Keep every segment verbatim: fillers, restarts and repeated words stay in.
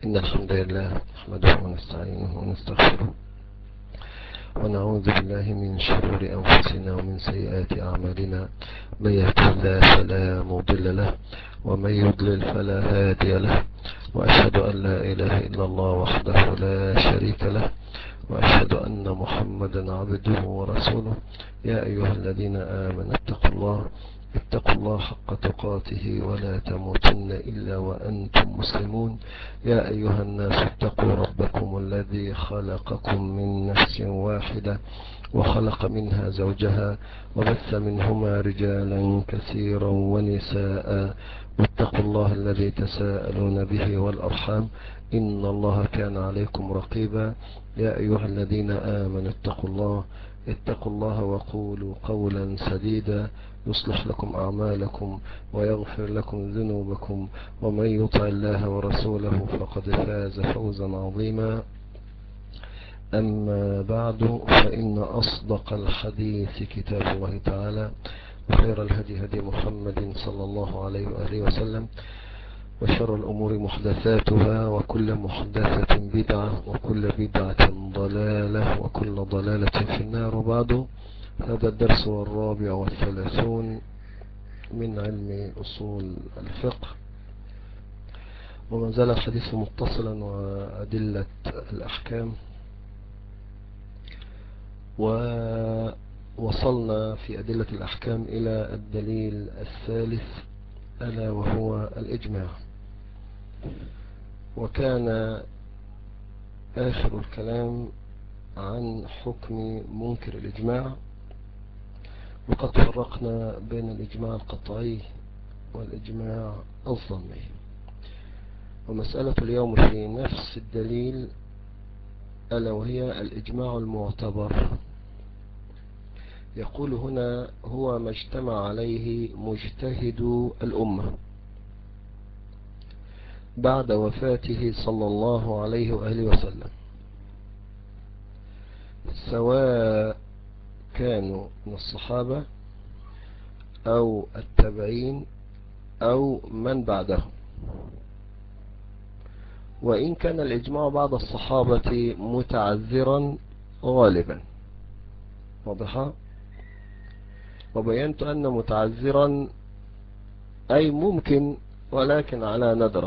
إن الحمد لله نحمده ونستعينه ونستغفره ونعوذ بالله من شرور أنفسنا ومن سيئات أعمالنا. من يهده الله فلا مضل له ومن يضلل فلا هادي له، وأشهد أن لا إله إلا الله وحده لا شريك له، وأشهد أن محمدا عبده ورسوله. يا أيها الذين آمنوا اتقوا الله اتقوا الله حق تقاته ولا تموتن إلا وأنتم مسلمون. يا أيها الناس اتقوا ربكم الذي خلقكم من نفس واحدة وخلق منها زوجها وبث منهما رجالا كثيرا ونساء، واتقوا الله الذي تساءلون به والأرحام إن الله كان عليكم رقيبا. يا أيها الذين آمنوا اتقوا الله اتقوا الله وقولوا قولا سديدا يصلح لكم أعمالكم ويغفر لكم ذنوبكم، ومن يطع الله ورسوله فقد فاز فوزا عظيما. أما بعد، فإن أصدق الحديث كتاب الله تعالى، وخير الهدي هدي محمد صلى الله عليه وآله وسلم، وشر الأمور محدثاتها، وكل محدثة بدعة، وكل بدعة ضلالة، وكل ضلالة في النار. وبعد، هذا الدرس الرابع والثلاثون من علم أصول الفقه، وما زال الحديث متصلا وأدلة الأحكام، ووصلنا في أدلة الأحكام إلى الدليل الثالث ألا وهو الإجماع. وكان آخر الكلام عن حكم منكر الإجماع، وقد فرقنا بين الإجماع القطعي والإجماع الظني. ومسألة اليوم في نفس الدليل ألا وهي الإجماع المعتبر. يقول هنا: هو ما اجتمع عليه مجتهد الأمة بعد وفاته صلى الله عليه وآله وسلم، سواء كانوا من الصحابة أو التابعين أو من بعدهم، وإن كان الإجماع بعد الصحابة متعذرا غالبا. واضحة؟ وبينت أن متعذرا أي ممكن، ولكن على ندرة.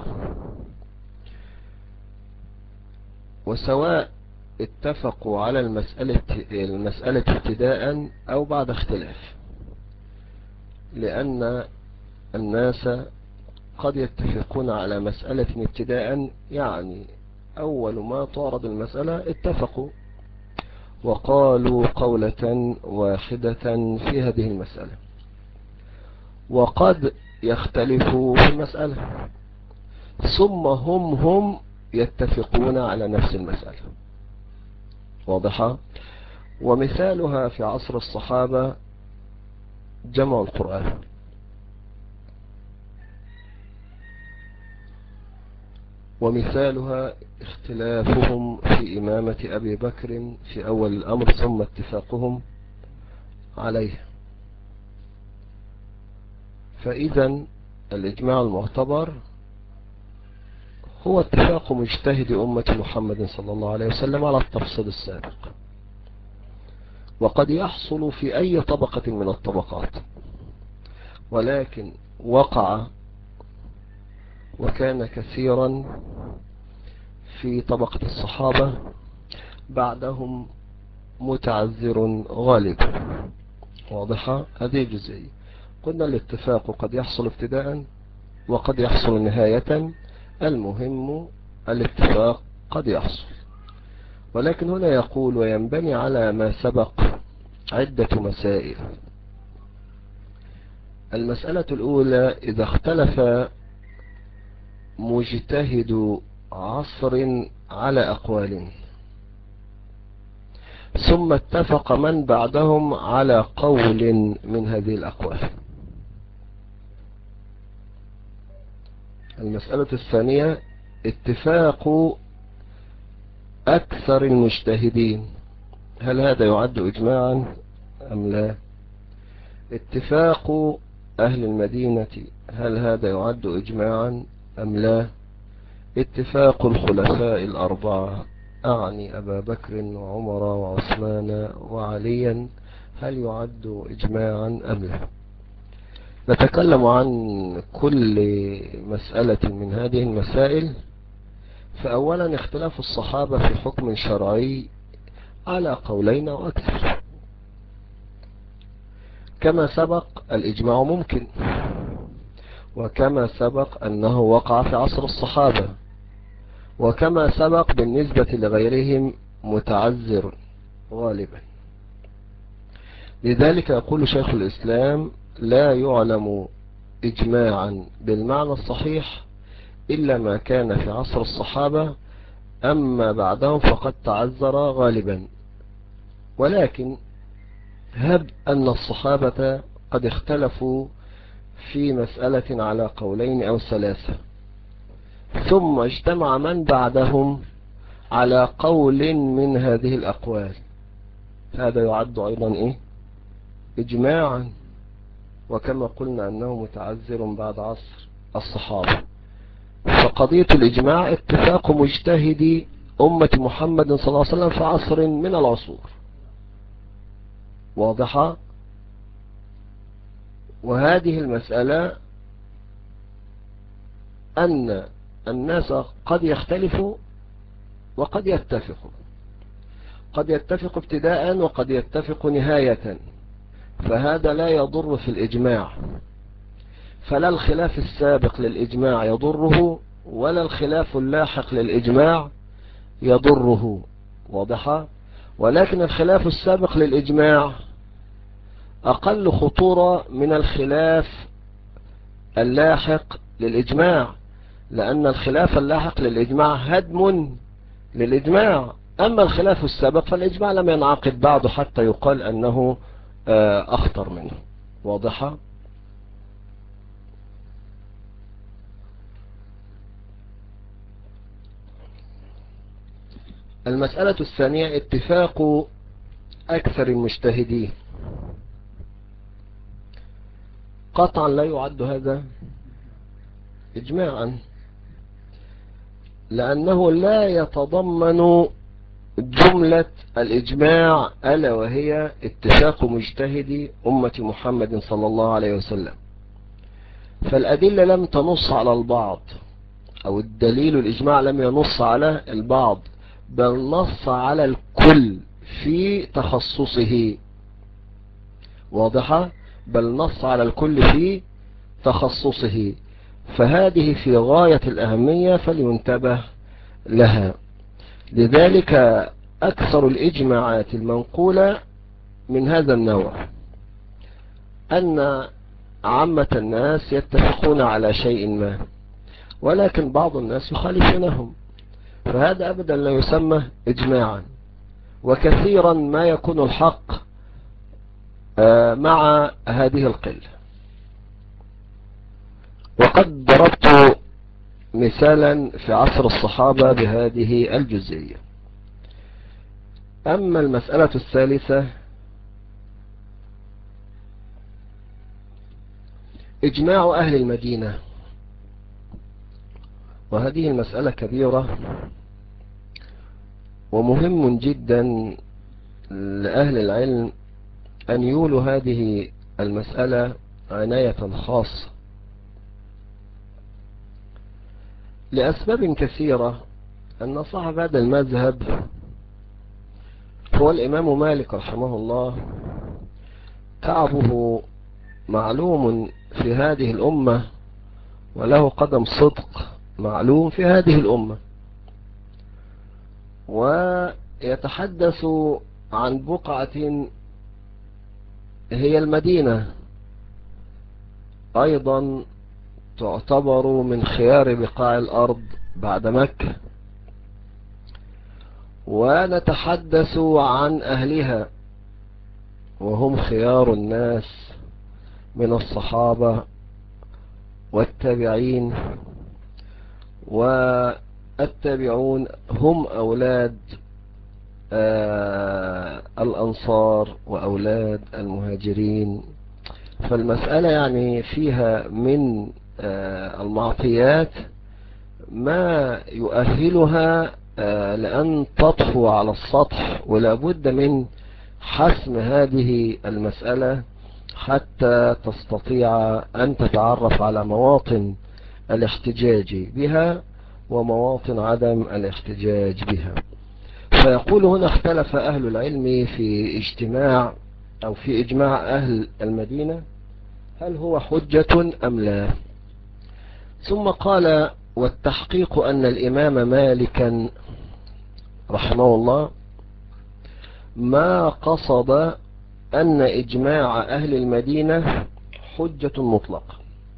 وسواء اتفقوا على المسألة المسألة ابتداء أو بعد اختلاف، لأن الناس قد يتفقون على مسألة ابتداء، يعني أول ما تعرض المسألة اتفقوا وقالوا قولة واحدة في هذه المسألة، وقد يختلفوا في المسألة ثم هم هم يتفقون على نفس المسألة. واضحة؟ ومثالها في عصر الصحابة جمع القرآن، ومثالها اختلافهم في إمامة أبي بكر في أول الأمر ثم اتفاقهم عليه. فإذا الإجماع المعتبر هو اتفاق مجتهد أمة محمد صلى الله عليه وسلم على التفصيل السابق، وقد يحصل في أي طبقة من الطبقات، ولكن وقع وكان كثيرا في طبقة الصحابة، بعدهم متعذر غالبا. واضحة؟ هذه جزئية. قلنا الاتفاق قد يحصل ابتداء وقد يحصل نهاية، المهم الاتفاق قد يحصل. ولكن هنا يقول: وينبني على ما سبق عدة مسائل. المسألة الأولى: إذا اختلف مجتهد عصر على أقوال ثم اتفق من بعدهم على قول من هذه الأقوال. المسألة الثانية: اتفاق أكثر المجتهدين، هل هذا يعد إجماعا أم لا؟ اتفاق أهل المدينة، هل هذا يعد إجماعا أم لا؟ اتفاق الخلفاء الأربعة، أعني أبا بكر وعمر وعثمان وعليا، هل يعد إجماعا أم لا؟ نتكلم عن كل مسألة من هذه المسائل. فأولا اختلاف الصحابة في حكم شرعي على قولين وأكثر. كما سبق الإجماع ممكن، وكما سبق أنه وقع في عصر الصحابة، وكما سبق بالنسبة لغيرهم متعذر غالبا. لذلك يقول شيخ الإسلام: لا يعلم إجماعا بالمعنى الصحيح إلا ما كان في عصر الصحابة، أما بعدهم فقد تعذر غالبا. ولكن هب أن الصحابة قد اختلفوا في مسألة على قولين أو ثلاثة، ثم اجتمع من بعدهم على قول من هذه الأقوال، هذا يعد أيضا إيه؟ إجماعا. وكما قلنا أنه متعذر بعد عصر الصحابة. فقضية الإجماع اتفاق مجتهدي أمة محمد صلى الله عليه وسلم في عصر من العصور، واضحة. وهذه المسألة أن الناس قد يختلفوا وقد يتفقوا، قد يتفق ابتداء وقد يتفق نهاية، فهذا لا يضر في الإجماع. فلا الخلاف السابق للإجماع يضره، ولا الخلاف اللاحق للإجماع يضره، واضحة. ولكن الخلاف السابق للإجماع أقل خطورة من الخلاف اللاحق للإجماع، لأن الخلاف اللاحق للإجماع هدم للإجماع. أما الخلاف السابق فالإجماع لم ينعقد بعد حتى يقال أنه أخطر منه، واضحة. المسألة الثانية اتفاق أكثر المجتهدين. قطعا لا يعد هذا إجماعا، لأنه لا يتضمن جملة الإجماع، ألا وهي اتفاق مجتهدي أمة محمد صلى الله عليه وسلم. فالأدلة لم تنص على البعض، أو الدليل الإجماع لم ينص على البعض، بل نص على الكل في تخصصه، واضحة. بل نص على الكل في تخصصه، فهذه في غاية الأهمية فلينتبه لها. لذلك أكثر الإجماعات المنقولة من هذا النوع، أن عامة الناس يتفقون على شيء ما، ولكن بعض الناس يخالفونهم، فهذا أبدا لا يسمى إجماعا. وكثيرا ما يكون الحق مع هذه القلة. وقد ضربت مثالا في عصر الصحابة بهذه الجزئية. أما المسألة الثالثة، إجماع أهل المدينة. وهذه المسألة كبيرة، ومهم جدا لأهل العلم أن يولوا هذه المسألة عناية خاصة لأسباب كثيرة. أن صاحب هذا المذهب هو الإمام مالك رحمه الله، تعبه معلوم في هذه الأمة، وله قدم صدق معلوم في هذه الأمة، ويتحدث عن بقعة هي المدينة، أيضا تعتبر من خيار بقاع الأرض بعد مكة، ونتحدث عن أهلها وهم خيار الناس من الصحابة والتابعين، والتابعون هم أولاد آه الأنصار وأولاد المهاجرين. فالمسألة يعني فيها من آه المعطيات ما يؤهلها لأن تطفو على السطح، ولا بد من حسم هذه المسألة حتى تستطيع أن تتعرف على مواطن الاحتجاج بها ومواطن عدم الاحتجاج بها. فيقول هنا: اختلف أهل العلم في اجتماع أو في إجماع أهل المدينة هل هو حجة أم لا. ثم قال: والتحقيق أن الإمام مالكا رحمه الله ما قصد أن إجماع أهل المدينة حجة مطلقة.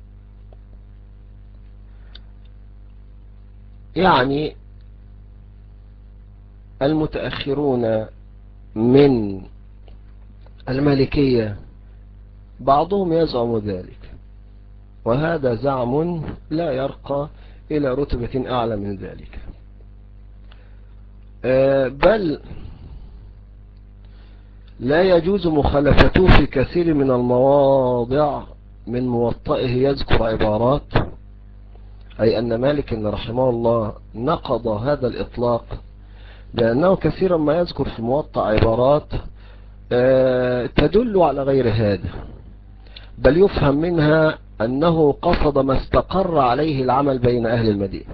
يعني المتأخرون من المالكية بعضهم يزعم ذلك، وهذا زعم لا يرقى إلى رتبة أعلى من ذلك، بل لا يجوز مخالفته في كثير من المواضع. من موطئه يذكر عبارات، أي أن مالك رحمه الله نقض هذا الإطلاق، لأنه كثيرا ما يذكر في موطأ عبارات تدل على غير هذا، بل يفهم منها أنه قصد ما استقر عليه العمل بين أهل المدينة،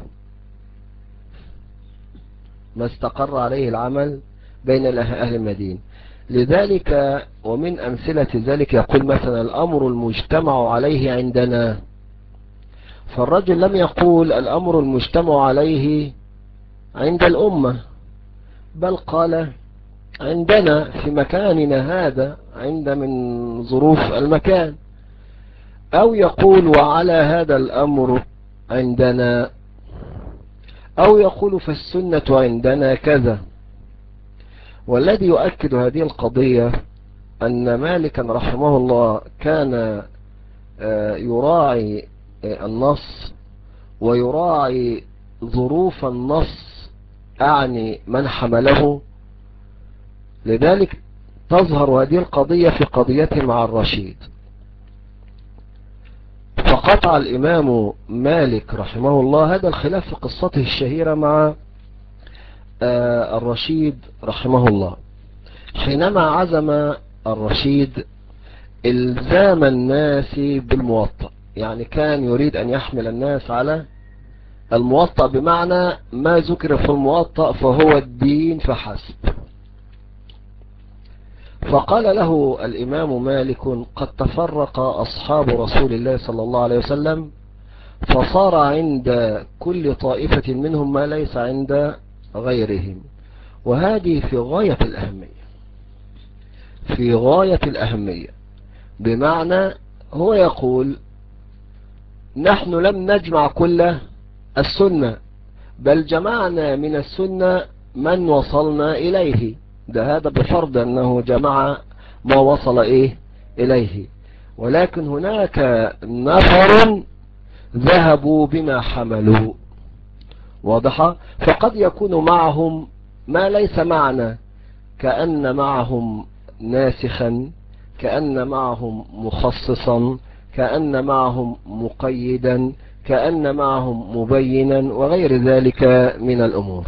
ما استقر عليه العمل بين أهل المدينة. لذلك ومن أمثلة ذلك يقول مثلا: الأمر المجتمع عليه عندنا. فالرجل لم يقول الأمر المجتمع عليه عند الأمة، بل قال عندنا في مكاننا هذا، عند من ظروف المكان. أو يقول وعلى هذا الأمر عندنا، أو يقول فالسنة عندنا كذا. والذي يؤكد هذه القضية أن مالكا رحمه الله كان يراعي النص ويراعي ظروف النص، أعني من حمله. لذلك تظهر هذه القضية في قضيته مع الرشيد. فقطع الإمام مالك رحمه الله هذا الخلاف في قصته الشهيرة مع الرشيد رحمه الله، حينما عزم الرشيد إلزام الناس بالموطأ. يعني كان يريد أن يحمل الناس على الموطأ، بمعنى ما ذكر في الموطأ فهو الدين فحسب. فقال له الإمام مالك: قد تفرق أصحاب رسول الله صلى الله عليه وسلم، فصار عند كل طائفة منهم ما ليس عند غيرهم. وهذه في غاية الأهمية، في غاية الأهمية بمعنى هو يقول: نحن لم نجمع كل السنة، بل جمعنا من السنة من وصلنا إليه. ده هذا بفرض أنه جمع ما وصل إيه إليه، ولكن هناك نفر ذهبوا بما حملوا، واضحة. فقد يكون معهم ما ليس معنا، كأن معهم ناسخا، كأن معهم مخصصا، كأن معهم مقيدا، كأن معهم مبينا، وغير ذلك من الأمور.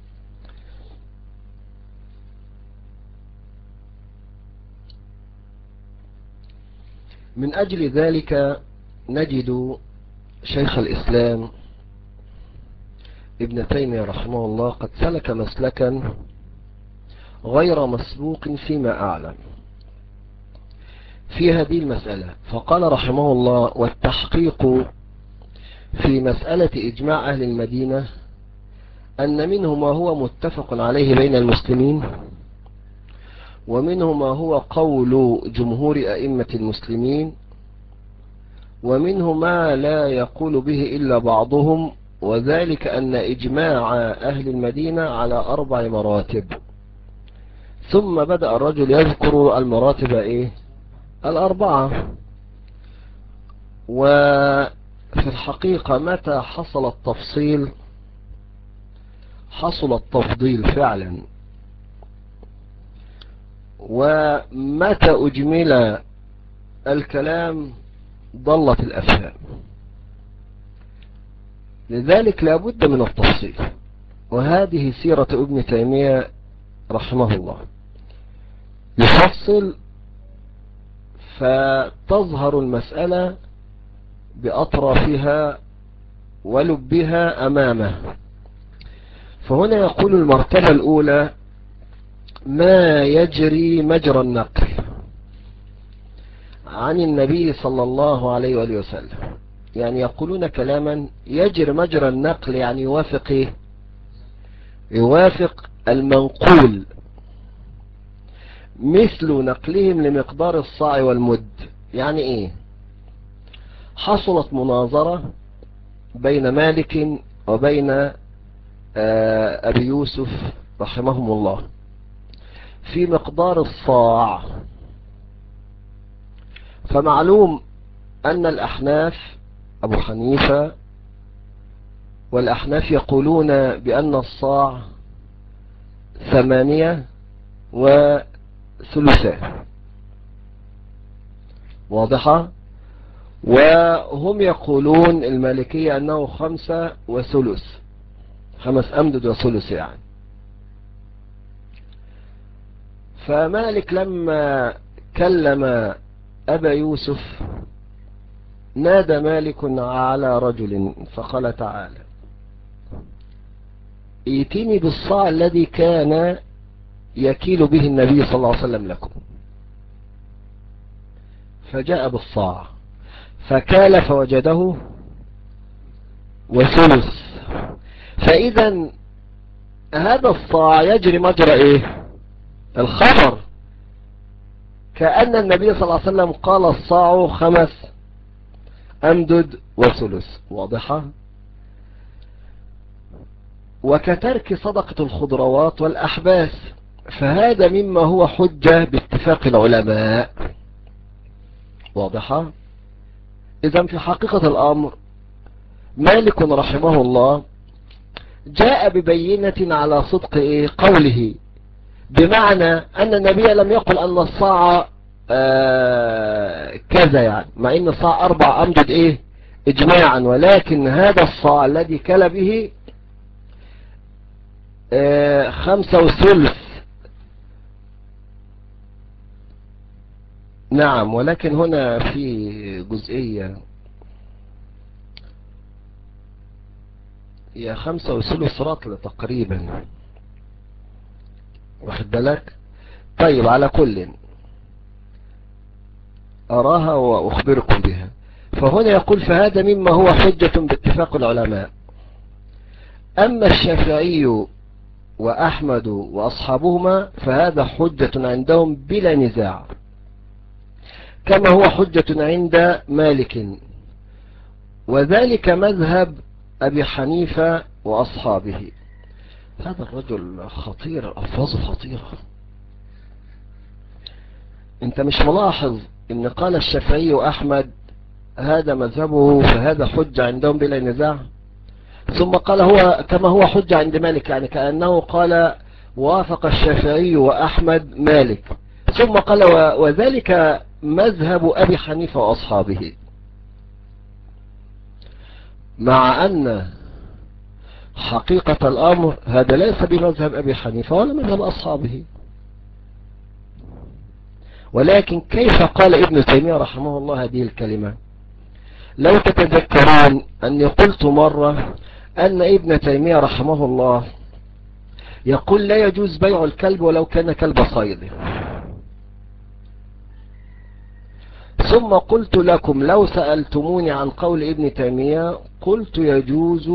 من أجل ذلك نجد شيخ الإسلام ابن تيمية رحمه الله قد سلك مسلكا غير مسبوق فيما أعلم في هذه المسألة. فقال رحمه الله: والتحقيق في مسألة إجماع أهل المدينة أن منه ما هو متفق عليه بين المسلمين، ومنه ما هو قول جمهور أئمة المسلمين، ومنه ما لا يقول به إلا بعضهم، وذلك أن إجماع أهل المدينة على أربع مراتب. ثم بدأ الرجل يذكر المراتب إيه؟ الأربعة. وفي الحقيقة متى حصل التفصيل حصل التفضيل فعلا، ومتى أجمل الكلام ضلت الأفهام. لذلك لابد من التفصيل، وهذه سيرة ابن تيمية رحمه الله، يفصل فتظهر المسألة بأطرافها ولبها أمامه. فهنا يقول المرتبة الأولى ما يجري مجرى النقل عن النبي صلى الله عليه وآله وسلم، يعني يقولون كلاما يجري مجرى النقل، يعني يوافق إيه؟ يوافق المنقول، مثل نقلهم لمقدار الصاع والمد. يعني ايه؟ حصلت مناظرة بين مالك وبين ابي يوسف رحمهم الله في مقدار الصاع. فمعلوم ان الاحناف ابو حنيفة والاحناف يقولون بان الصاع ثمانية وثلثان، واضحة؟ وهم يقولون المالكية أنه خمسة وثلث، خمس أمدد وثلث يعني. فمالك لما كلم أبا يوسف نادى مالك على رجل فقال تعالى ائتني بالصاع الذي كان يكيل به النبي صلى الله عليه وسلم لكم. فجاء بالصاع فكال فوجده وثلث. فإذا هذا الصاع يجري مجرى ايه؟ الخبر، كأن النبي صلى الله عليه وسلم قال الصاع خمس أمدد وثلث، واضحة؟ وكترك صدقة الخضروات والأحباس، فهذا مما هو حجة باتفاق العلماء، واضحة؟ إذن في حقيقة الأمر مالك رحمه الله جاء ببينة على صدق إيه؟ قوله، بمعنى أن النبي لم يقل أن الصاع آه كذا، يعني مع أن الصاع أربع أمدد إيه إجماعا، ولكن هذا الصاع الذي كل به آه خمسة وثلث. نعم، ولكن هنا في جزئية هي خمسة وثلث رطل تقريبا، واخد بالك؟ طيب، على كل أراها وأخبركم بها. فهنا يقول فهذا مما هو حجة باتفاق العلماء. أما الشافعي وأحمد وأصحابهما فهذا حجة عندهم بلا نزاع، كما هو حجة عند مالك، وذلك مذهب أبي حنيفة وأصحابه. هذا الرجل خطير، ألفاظه خطيرة. انت مش ملاحظ ان قال الشافعي وأحمد هذا مذهبه فهذا حجة عندهم بلا نزاع، ثم قال هو كما هو حجة عند مالك، يعني كأنه قال وافق الشافعي وأحمد مالك، ثم قال وذلك مذهب أبي حنيفة وأصحابه، مع أن حقيقة الأمر هذا ليس بمذهب أبي حنيفة ولا مذهب أصحابه. ولكن كيف قال ابن تيمية رحمه الله هذه الكلمة؟ لو تتذكرون أني قلت مرة أن ابن تيمية رحمه الله يقول لا يجوز بيع الكلب ولو كان كلب صيد، ثم قلت لكم لو سألتموني عن قول ابن تيمية قلت يجوز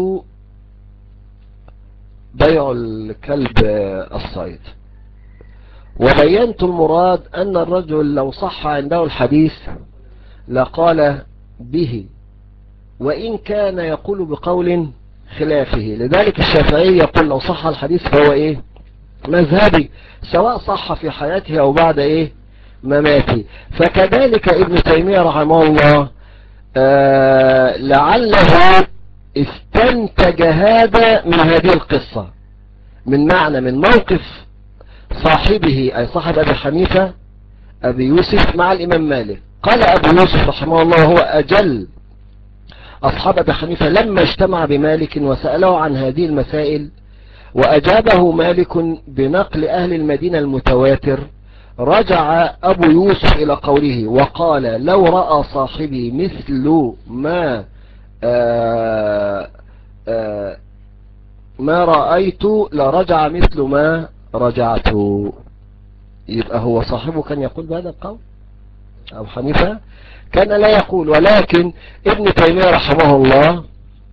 بيع الكلب الصيد، وبينت المراد أن الرجل لو صح عنده الحديث لقال به، وإن كان يقول بقول خلافه. لذلك الشافعي يقول لو صح الحديث فهو إيه؟ مذهبي، سواء صح في حياته أو بعد إيه؟ مماته. فكذلك ابن تيمية رحمه الله آه لعله استنتج هذا من هذه القصة، من معنى من موقف صاحبه أي صاحب أبي حنيفة أبي يوسف مع الإمام مالك. قال أبو يوسف رحمه الله هو أجل أصحاب أبي حنيفة لما اجتمع بمالك وسأله عن هذه المسائل وأجابه مالك بنقل أهل المدينة المتواتر، رجع أبو يوسف إلى قوله وقال لو رأى صاحبي مثل ما آآ آآ ما رأيت لرجع مثل ما رجعت. يبقى هو صاحبه كان يقول بهذا القول، أبو حنيفة كان لا يقول، ولكن ابن تيمية رحمه الله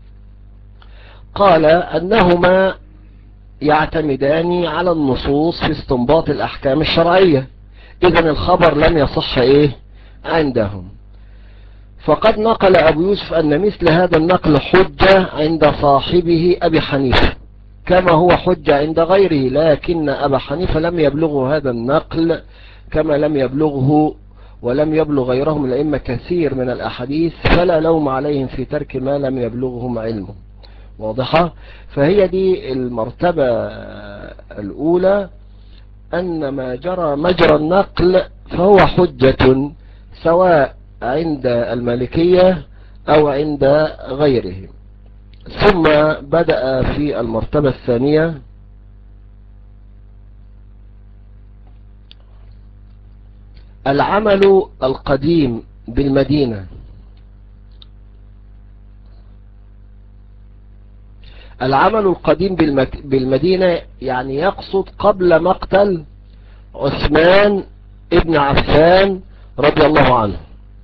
قال أنهما يعتمدان على النصوص في استنباط الأحكام الشرعية، إذن الخبر لم يصح إيه عندهم. فقد نقل أبو يوسف أن مثل هذا النقل حجة عند صاحبه أبي حنيفة كما هو حجة عند غيره، لكن أبا حنيفة لم يبلغه هذا النقل كما لم يبلغه ولم يبلغ غيرهم الأئمة كثير من الأحاديث، فلا لوم عليهم في ترك ما لم يبلغهم علمه. واضحة؟ فهي دي المرتبة الأولى، أن ما جرى مجرى النقل فهو حجة سواء عند المالكية أو عند غيرهم. ثم بدأ في المرتبة الثانية العمل القديم بالمدينة. العمل القديم بالمدينة يعني يقصد قبل مقتل عثمان ابن عفان رضي الله عنه،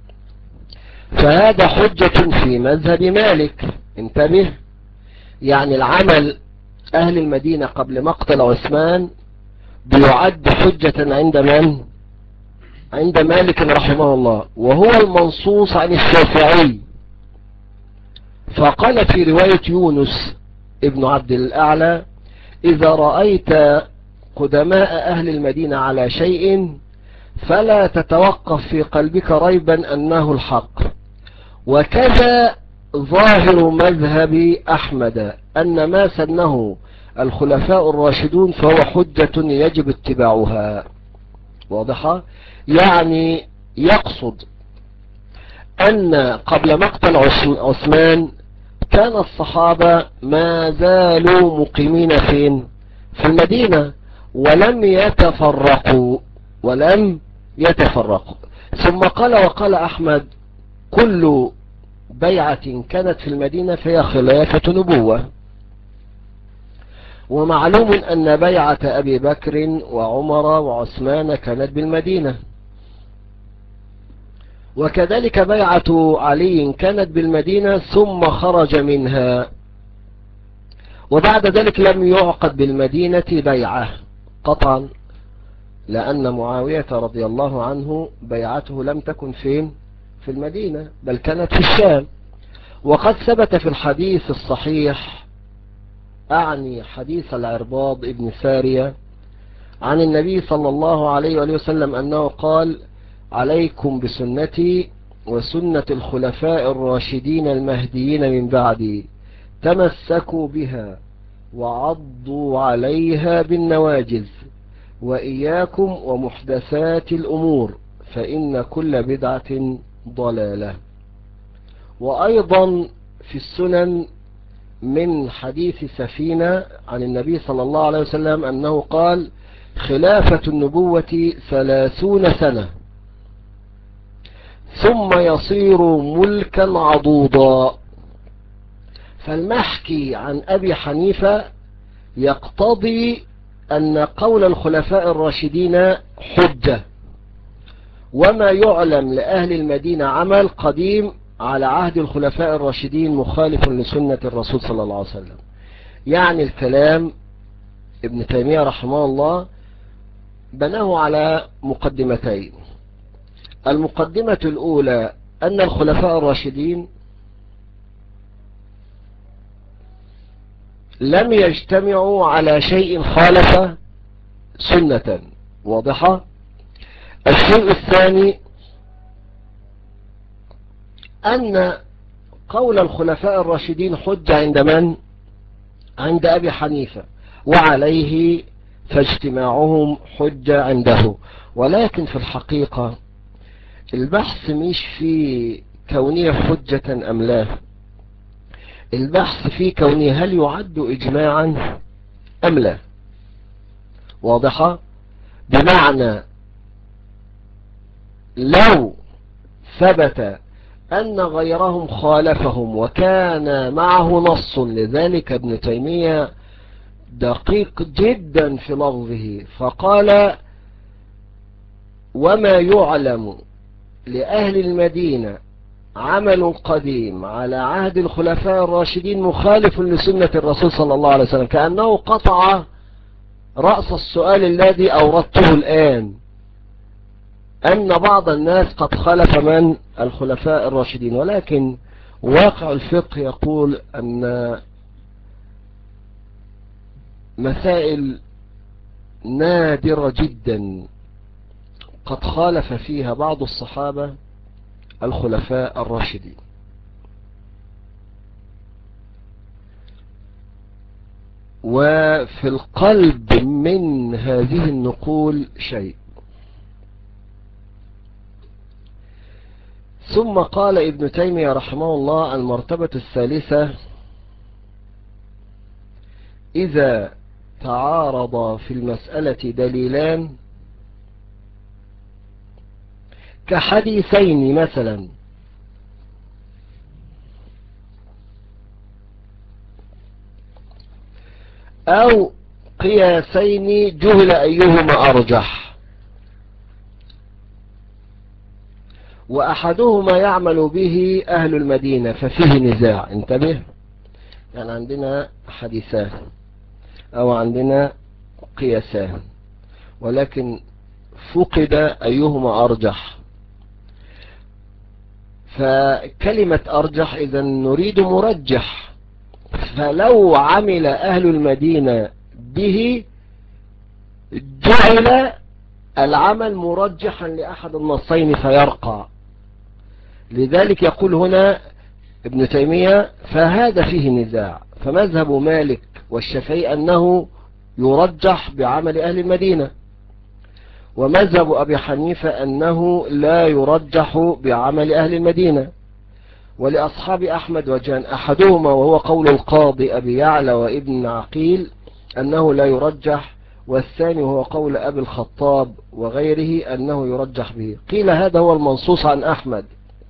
فهذا حجة في مذهب مالك. انتبه، يعني العمل أهل المدينة قبل مقتل عثمان بيعد حجة عند من؟ عند مالك رحمه الله، وهو المنصوص عن الشافعي. فقال في رواية يونس ابن عبد الأعلى إذا رأيت قدماء أهل المدينة على شيء فلا تتوقف في قلبك ريبا أنه الحق. وكذا ظاهر مذهب أحمد أن ما سنه الخلفاء الراشدون فهو حجة يجب اتباعها. واضحة؟ يعني يقصد أن قبل مقتل عثمان كان الصحابة ما زالوا مقيمين فين؟ في المدينة، ولم يتفرقوا ولم يتفرقوا. ثم قال وقال أحمد كل بيعة كانت في المدينة فهي خلافة نبوة. ومعلوم أن بيعة أبي بكر وعمر وعثمان كانت بالمدينة، وكذلك بيعة علي كانت بالمدينة ثم خرج منها، وبعد ذلك لم يعقد بالمدينة بيعة قطعا، لأن معاوية رضي الله عنه بيعته لم تكن فين؟ في المدينة، بل كانت في الشام. وقد ثبت في الحديث الصحيح، أعني حديث العرباض ابن سارية، عن النبي صلى الله عليه وآله وسلم أنه قال عليكم بسنتي وسنة الخلفاء الراشدين المهديين من بعدي تمسكوا بها وعضوا عليها بالنواجذ وإياكم ومحدثات الأمور فإن كل بدعة ضلالة. وأيضا في السنن من حديث سفينة عن النبي صلى الله عليه وسلم أنه قال خلافة النبوة ثلاثون سنة ثم يصير ملكا عضوضا. فالمحكي عن أبي حنيفة يقتضي أن قول الخلفاء الراشدين حجة، وما يعلم لأهل المدينة عمل قديم على عهد الخلفاء الراشدين مخالف لسنة الرسول صلى الله عليه وسلم. يعني الكلام ابن تيمية رحمه الله بناه على مقدمتين. المقدمة الأولى أن الخلفاء الراشدين لم يجتمعوا على شيء خالف سنة. واضحة؟ الشيء الثاني أن قول الخلفاء الراشدين حجة عند من؟ عند أبي حنيفة، وعليه فاجتماعهم حجة عنده. ولكن في الحقيقة البحث مش في كونية حجة أم لا، البحث في كونه هل يعد إجماعا أم لا. واضحة؟ بمعنى لو ثبت أن غيرهم خالفهم وكان معه نص، لذلك ابن تيمية دقيق جدا في لفظه فقال: وما يعلم لأهل المدينة عمل قديم على عهد الخلفاء الراشدين مخالف لسنة الرسول صلى الله عليه وسلم، كأنه قطع رأس السؤال الذي أوردته الآن، أن بعض الناس قد خالف من الخلفاء الراشدين، ولكن واقع الفقه يقول أن مسائل نادرة جدا قد خالف فيها بعض الصحابة الخلفاء الراشدين. وفي القلب من هذه النقول شيء. ثم قال ابن تيمية رحمه الله: المرتبة الثالثة: إذا تعارض في المسألة دليلان كحديثين مثلا أو قياسين جهل أيهما أرجح، وأحدهما يعمل به أهل المدينة ففيه نزاع. انتبه، يعني عندنا حديثان أو عندنا قياسان، ولكن فقد أيهما أرجح. فكلمة أرجح إذا نريد مرجح، فلو عمل أهل المدينة به جعل العمل مرجحا لأحد النصين فيرقى. لذلك يقول هنا ابن تيمية: فهذا فيه نزاع. فمذهب مالك والشافعي أنه يرجح بعمل أهل المدينة، ومذهب أبي حنيفة أنه لا يرجح بعمل أهل المدينة. ولأصحاب أحمد وجان أحدهما وهو قول القاضي أبي يعلى وابن عقيل أنه لا يرجح، والثاني هو قول أبي الخطاب وغيره أنه يرجح به. قيل هذا هو المنصوص عن أحمد.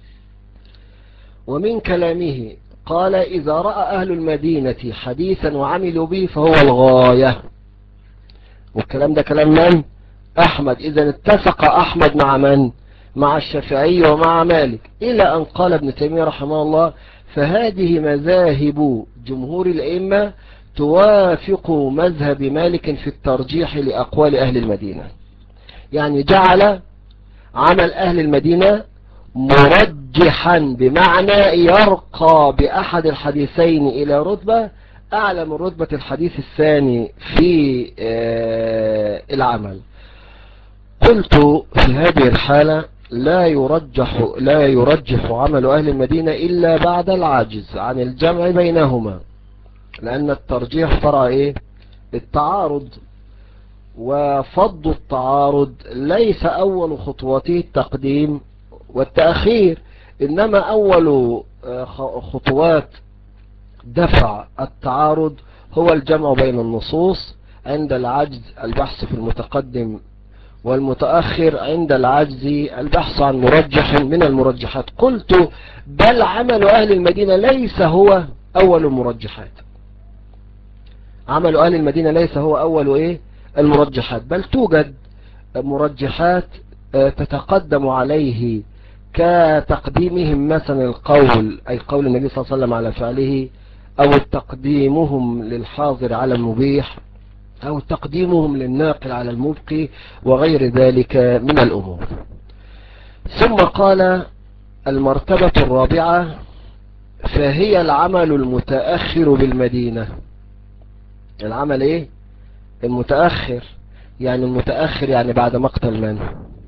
ومن كلامه قال: إذا رأى أهل المدينة حديثا وعملوا به فهو الغاية. والكلام ده كلام من؟ أحمد. إذا اتفق أحمد مع من؟ مع الشافعي ومع مالك، إلى أن قال ابن تيمية رحمه الله: فهذه مذاهب جمهور الأئمة توافق مذهب مالك في الترجيح لأقوال أهل المدينة. يعني جعل عمل أهل المدينة مرجحا، بمعنى يرقى بأحد الحديثين إلى رتبة أعلى من رتبة الحديث الثاني في العمل. قلت: في هذه الحالة لا يرجح لا يرجح عمل أهل المدينة إلا بعد العجز عن الجمع بينهما، لأن الترجيح فرع إيه؟ التعارض، وفض التعارض ليس أول خطوته التقديم والتأخير، إنما أول خطوات دفع التعارض هو الجمع بين النصوص. عند العجز البحث في المتقدم والمتأخر، عند العجز البحث عن مرجح من المرجحات. قلت: بل عمل أهل المدينة ليس هو أول المرجحات. عمل أهل المدينة ليس هو أول إيه؟ المرجحات، بل توجد مرجحات تتقدم عليه، كتقديمهم مثلا القول، أي قول النبي صلى الله عليه وسلم على فعله، أو تقديمهم للحاضر على المبيح، أو تقديمهم للناقل على المبقي، وغير ذلك من الأمور. ثم قال: المرتبة الرابعة فهي العمل المتأخر بالمدينة. العمل ايه؟ المتأخر. يعني المتأخر يعني بعد مقتل من؟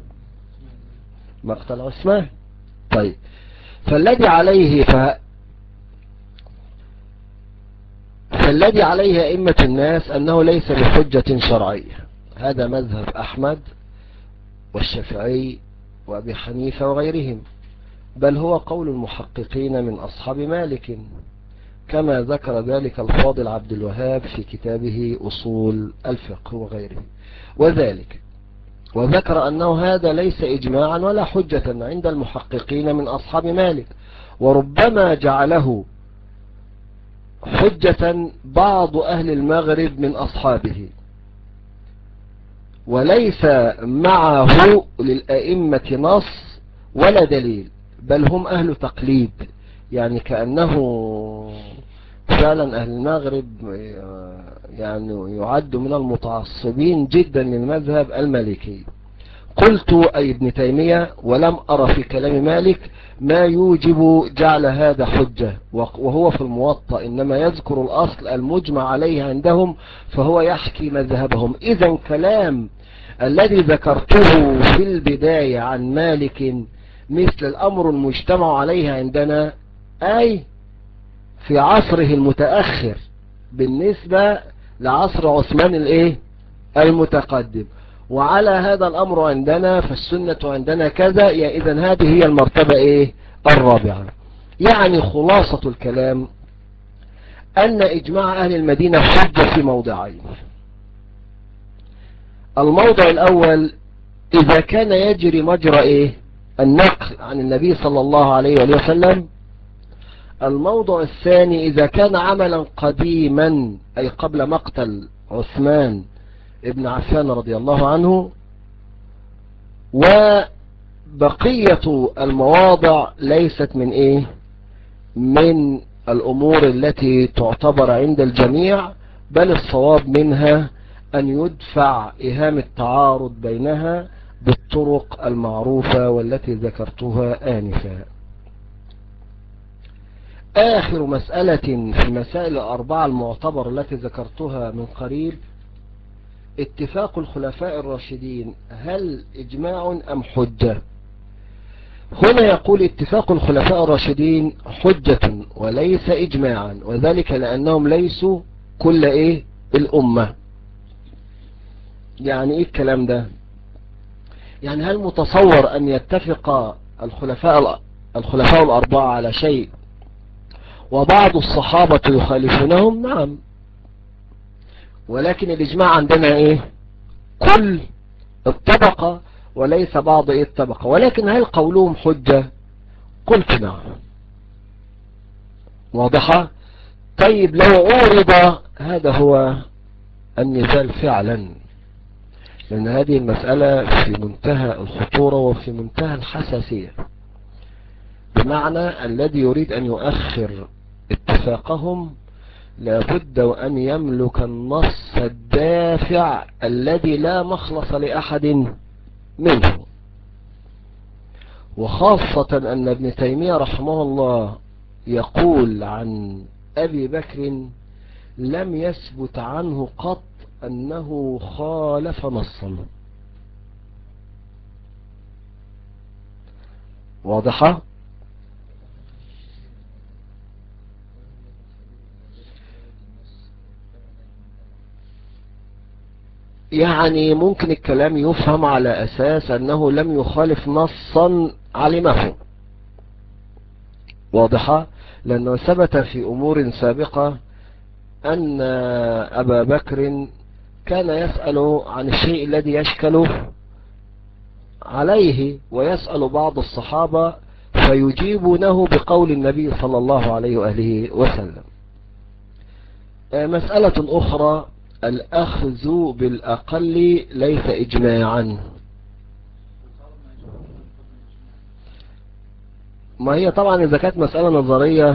مقتل عثمان. طيب، فالذي عليه ف... فالذي عليه أئمة الناس أنه ليس بحجة شرعية. هذا مذهب أحمد والشافعي وأبي حنيفة وغيرهم، بل هو قول المحققين من أصحاب مالك، كما ذكر ذلك الفاضل عبد الوهاب في كتابه أصول الفقه وغيره. وذلك وذكر أنه هذا ليس إجماعا ولا حجة عند المحققين من أصحاب مالك، وربما جعله حجة بعض أهل المغرب من أصحابه، وليس معه للأئمة نص ولا دليل، بل هم أهل تقليد. يعني كأنه فعلا أهل المغرب يعني يعد من المتعصبين جدا للمذهب المالكي. قلت أي ابن تيمية: ولم أرى في كلام مالك ما يوجب جعل هذا حجة، وهو في الموطأ إنما يذكر الأصل المجمع عليه عندهم، فهو يحكي مذهبهم. إذن كلام الذي ذكرته في البداية عن مالك مثل الأمر المجتمع عليه عندنا، أي في عصره المتأخر بالنسبة لعصر عثمان الايه المتقدم، وعلى هذا الأمر عندنا فالسنة عندنا كذا. يا إذن هذه هي المرتبة ايه الرابعة. يعني خلاصة الكلام أن إجماع أهل المدينة حجة في موضعين. الموضع الأول إذا كان يجري مجرى إيه النقل عن النبي صلى الله عليه وسلم. الموضع الثاني إذا كان عملا قديما أي قبل مقتل عثمان ابن عفان رضي الله عنه، وبقية المواضع ليست من إيه من الأمور التي تعتبر عند الجميع، بل الصواب منها أن يدفع إهام التعارض بينها بالطرق المعروفة والتي ذكرتها آنفا. آخر مسألة في مسائل الأربعة المعتبر التي ذكرتها من قريب اتفاق الخلفاء الراشدين، هل إجماع أم حجة؟ هنا يقول اتفاق الخلفاء الراشدين حجة وليس إجماعا، وذلك لأنهم ليسوا كل إيه الأمة. يعني إيه الكلام ده؟ يعني هل متصور أن يتفق الخلفاء الخلفاء الأربعة على شيء وبعض الصحابة يخالفونهم؟ نعم، ولكن الإجماع عندنا إيه كل الطبقة وليس بعض إيه الطبقة. ولكن هل قولهم حجة؟ قلت نعم. واضحة؟ طيب لو عورض، هذا هو النزال فعلا، لأن هذه المسألة في منتهى الخطورة وفي منتهى الحساسية، بمعنى الذي يريد أن يؤخر اتفاقهم لابد وأن يملك النص الدافع الذي لا مخلص لأحد منه. وخاصة أن ابن تيمية رحمه الله يقول عن أبي بكر لم يثبت عنه قط أنه خالف نصا. واضحة؟ يعني ممكن الكلام يفهم على أساس أنه لم يخالف نصا علمه. واضحة؟ لأنه ثبت في أمور سابقة أن أبا بكر كان يسأل عن الشيء الذي يشكل عليه، ويسأل بعض الصحابة فيجيبونه بقول النبي صلى الله عليه وآله وسلم. مسألة أخرى الأخذ بالأقل ليس إجماعا. ما هي طبعا إذا كانت مسألة نظرية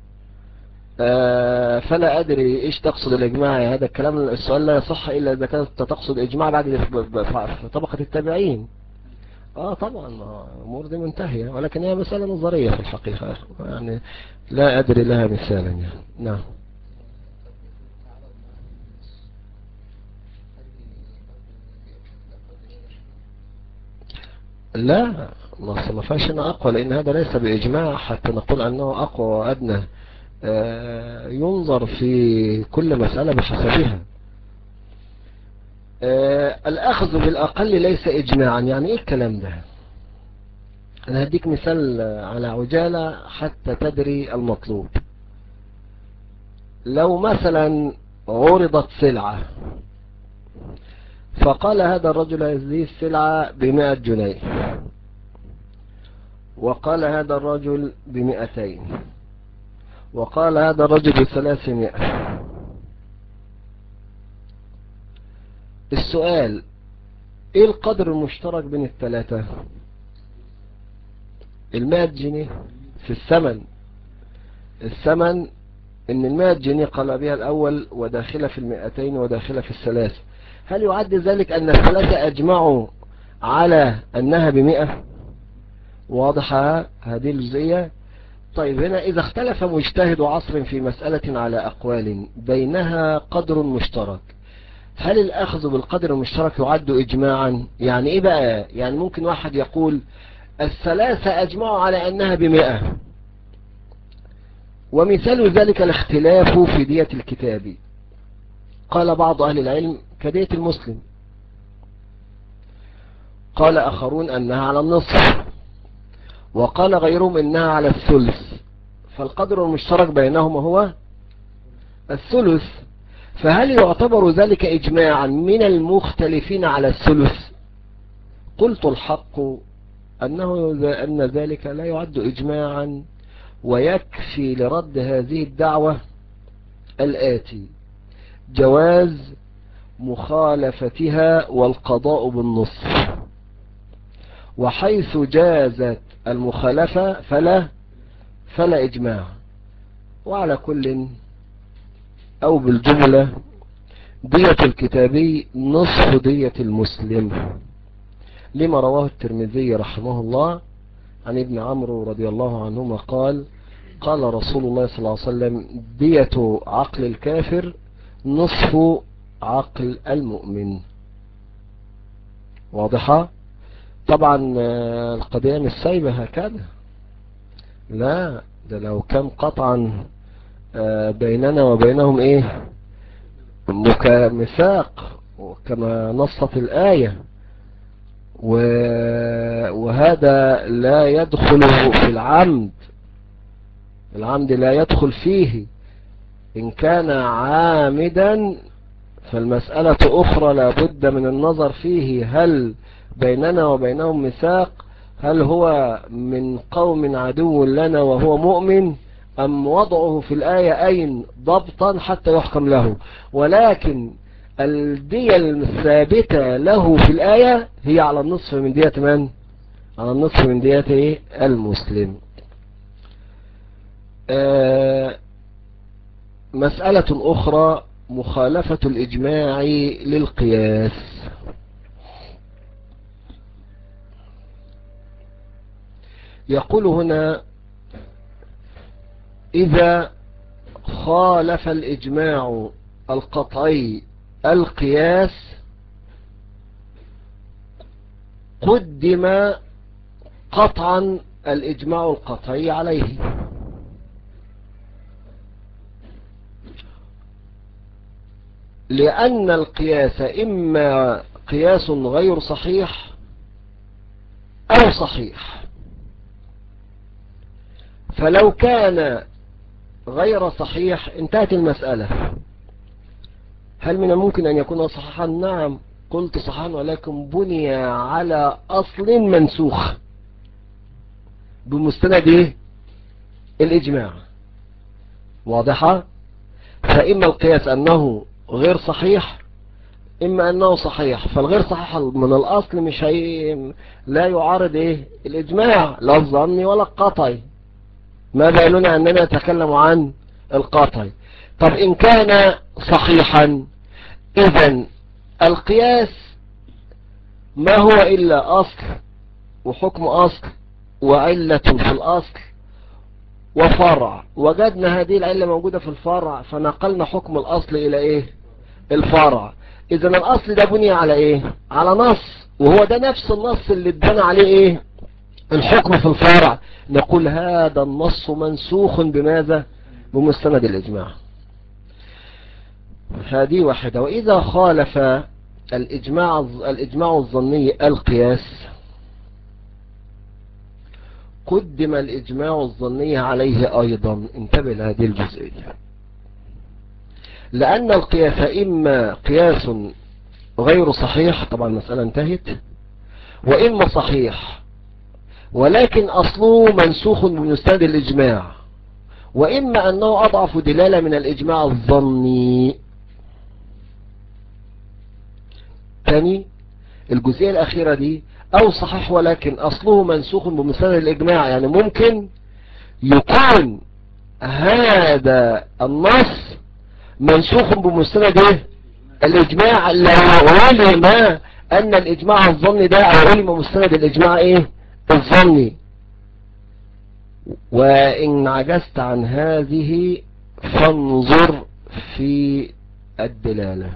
فلا أدري إيش تقصد الإجماع. هذا الكلام السؤال لا يصح إلا إذا كانت تقصد إجماع بعد في طبقة التابعين. آه طبعا الأمور دي منتهية، ولكن هي مسألة نظرية في الحقيقة، يعني لا أدري لها مثالا يعني. نعم. لا، ما ما فيهاش هنا أقوى، لأن هذا ليس بإجماع حتى نقول أنه أقوى وأدنى. آه ينظر في كل مسألة بحسبها. آه الأخذ بالأقل ليس إجماعا، يعني إيه الكلام ده؟ أنا هديك مثال على عجالة حتى تدري المطلوب. لو مثلا عرضت سلعة فقال هذا الرجل هذه السلعة بمائة جنيه، وقال هذا الرجل بمئتين، وقال هذا الرجل بثلاثمائة. السؤال: ايه القدر المشترك بين الثلاثة؟ المائة جنيه في الثمن. الثمن ان المائة جنيه قال بها الاول وداخلة في المئتين وداخلة في الثلاث. هل يعد ذلك ان الثلاثة اجمعوا على انها بمئة؟ واضحة هذه الجزئية. طيب هنا اذا اختلف مجتهد عصر في مسألة على اقوال بينها قدر مشترك، هل الاخذ بالقدر المشترك يعد اجماعا؟ يعني ايه بقى؟ يعني ممكن واحد يقول الثلاثة اجمعوا على انها بمئة، ومثال ذلك الاختلاف في دية الكتاب. قال بعض اهل العلم كدية المسلم، قال اخرون انها على النصف، وقال غيرهم انها على الثلث، فالقدر المشترك بينهما هو الثلث. فهل يعتبر ذلك اجماعا من المختلفين على الثلث؟ قلت الحق أنه أن ذلك لا يعد إجماعا، ويكفي لرد هذه الدعوة الآتي: جواز مخالفتها والقضاء بالنصف، وحيث جازت المخالفة فلا فلا إجماع. وعلى كل أو بالجملة دية الكتابي نصف دية المسلم، لما رواه الترمذي رحمه الله عن ابن عمرو رضي الله عنهما قال: قال رسول الله صلى الله عليه وسلم: دية عقل الكافر نصف عقل المؤمن. واضحة؟ طبعا القضية مش سايبة هكذا، لا، ده لو كان قطعا بيننا وبينهم ايه ميثاق كما نصت الآية، وهذا لا يدخل في العمد، العمد لا يدخل فيه. إن كان عامدا فالمسألة أخرى لا بد من النظر فيه، هل بيننا وبينهم ميثاق؟ هل هو من قوم عدو لنا وهو مؤمن، أم وضعه في الآية أين ضبطا حتى يحكم له؟ ولكن الدية الثابتة له في الآية هي على النصف من دية من؟ على النصف من دية المسلم. آه مسألة أخرى: مخالفة الإجماع للقياس. يقول هنا: إذا خالف الإجماع القطعي القياس قدم قطعا الإجماع القطعي عليه. لأن القياس إما قياس غير صحيح أو صحيح، فلو كان غير صحيح انتهت المسألة. هل من الممكن أن يكون صحيحا؟ نعم، قلت صحيحا، ولكن بني على أصل منسوخ بمستند إيه؟ الإجماع. واضحة؟ فإما القياس أنه غير صحيح، إما أنه صحيح. فالغير صحيح من الأصل مش هي لا يعارض إيه؟ الإجماع، لا الظني ولا القطعي، ما بالنا أننا نتكلم عن القطعي. طب إن كان صحيحا، إذن القياس ما هو إلا أصل وحكم أصل وعلة في الأصل وفرع، وجدنا هذه العلة موجودة في الفرع فنقلنا حكم الأصل إلى إيه؟ الفرع. إذن الأصل ده بني على إيه؟ على نص، وهو ده نفس النص اللي اتبنى عليه إيه؟ الحكم في الفرع. نقول هذا النص منسوخ بماذا؟ بمستند الإجماع. هذه واحدة. وإذا خالف الإجماع الإجماع الظني القياس قدم الإجماع الظني عليه أيضا. انتبه لهذه الجزئية. لأن القياس إما قياس غير صحيح، طبعا المسألة انتهت، وإما صحيح ولكن أصله منسوخ بمستند الإجماع، وإما أنه أضعف دلالة من الإجماع الظني. ثاني الجزئية الأخيرة دي، أو صحيح ولكن أصله منسوخ بمستند الإجماع، يعني ممكن يكون هذا النص منسوخ بمستند إيه؟ الإجماع، لو علم أن الإجماع الظني ده، أو علم مستند الإجماع إيه؟ الظني. وإن عجزت عن هذه فانظر في الدلالة،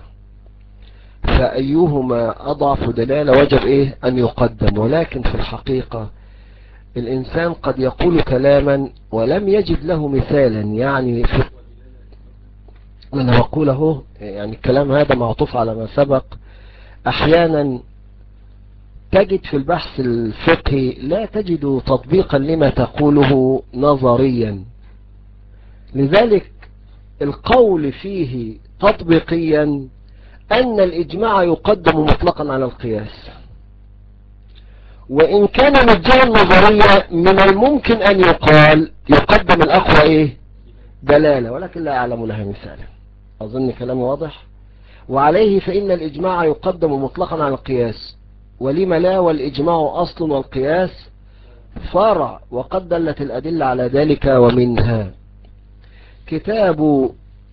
فأيهما أضعف دلالة وجب إيه أن يقدم. ولكن في الحقيقة الإنسان قد يقول كلاما ولم يجد له مثالا، يعني في أنا أقوله، يعني الكلام هذا معطوف على ما سبق. أحيانا تجد في البحث الفقهي لا تجد تطبيقا لما تقوله نظريا، لذلك القول فيه تطبيقيا أن الإجماع يقدم مطلقا على القياس، وإن كان من الجهة النظرية من الممكن أن يقال يقدم الأقوى إيه دلالة، ولكن لا أعلم لها مثالا. أظن كلامي واضح. وعليه فإن الإجماع يقدم مطلقا على القياس، ولم لا، والإجماع أصل والقياس فرع، وقد دلت الأدلة على ذلك. ومنها كتاب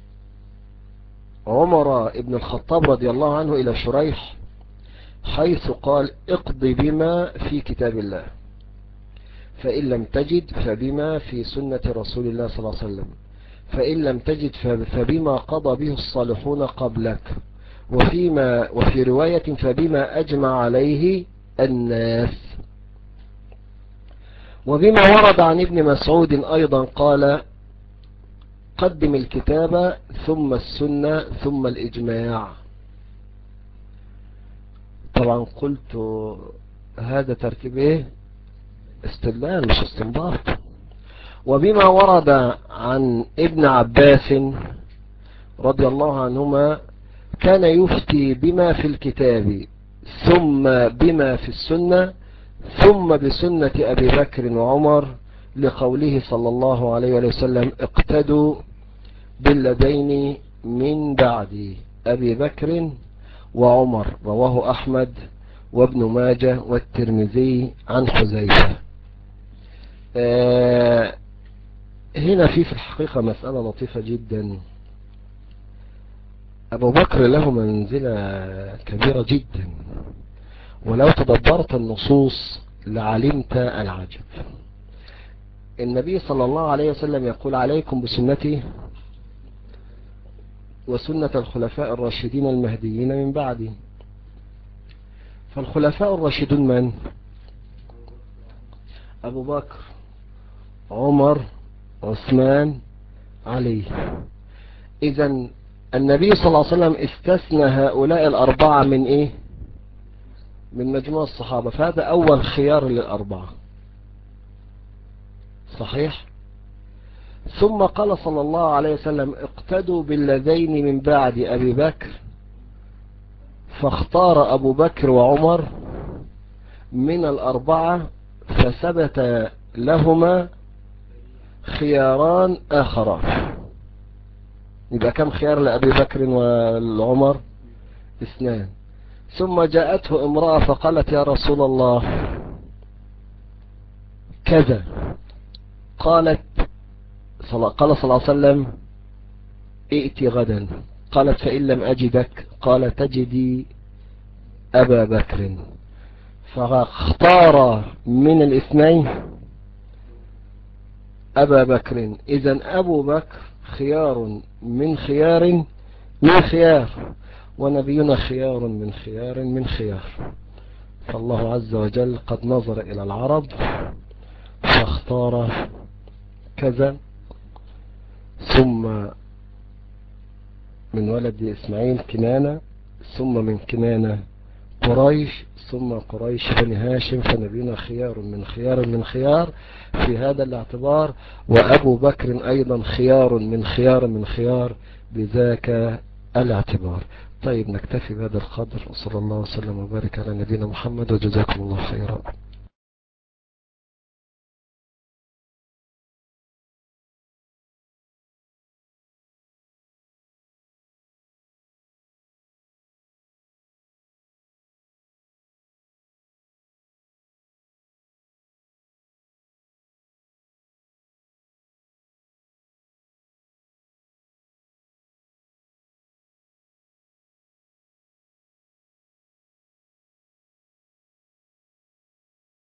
عمر بن الخطاب رضي الله عنه إلى شريح، حيث قال: اقض بما في كتاب الله، فإن لم تجد فبما في سنة رسول الله صلى الله عليه وسلم، فإن لم تجد فبما قضى به الصالحون قبلك، وفيما وفي رواية فبما أجمع عليه الناس. وبما ورد عن ابن مسعود أيضا قال: قدم الكتاب ثم السنة ثم الإجماع. طبعا قلت هذا ترتيب ايه استدلال مش استنباط. وبما ورد عن ابن عباس رضي الله عنهما كان يفتي بما في الكتاب ثم بما في السنة ثم بسنة أبي بكر وعمر، لقوله صلى الله عليه وسلم: اقتدوا بالذين من بعد أبي بكر وعمر. رواه أحمد وابن ماجه والترمذي عن حذيفة. آه هنا في في الحقيقة مسألة لطيفة جدا. أبو بكر له منزلة كبيرة جدا، ولو تدبرت النصوص لعلمت العجب. النبي صلى الله عليه وسلم يقول: عليكم بسنتي وسنة الخلفاء الراشدين المهديين من بعدي. فالخلفاء الراشدون من؟ أبو بكر، عمر، عثمان، علي. إذن النبي صلى الله عليه وسلم استثنى هؤلاء الأربعة من إيه؟ من مجموع الصحابة، فهذا أول خيار للأربعة، صحيح؟ ثم قال صلى الله عليه وسلم: اقتدوا بالذين من بعد أبي بكر، فاختار أبو بكر وعمر من الأربعة، فثبت لهما خياران آخران. يبقى كم خيار لأبي بكر والعمر؟ اثنان. ثم جاءته امرأة فقالت: يا رسول الله كذا. قالت قال صلى الله عليه وسلم: ائتي غدا. قالت: فإن لم أجدك؟ قال: تجدي أبا بكر. فاختار من الاثنين أبا بكر. إذن أبو بكر خيار من خيار من خيار، ونبينا خيار من خيار من خيار. فالله عز وجل قد نظر إلى العرب فاختار كذا، ثم من ولد إسماعيل كنانة، ثم من كنانة قريش ثم قريش بني هاشم، فنبينا خيار من خيار من خيار في هذا الاعتبار، وأبو بكر أيضا خيار من خيار من خيار بذاك الاعتبار. طيب نكتفي بهذا القدر، وصلى الله وسلم وبارك على نبينا محمد، وجزاكم الله خيرا.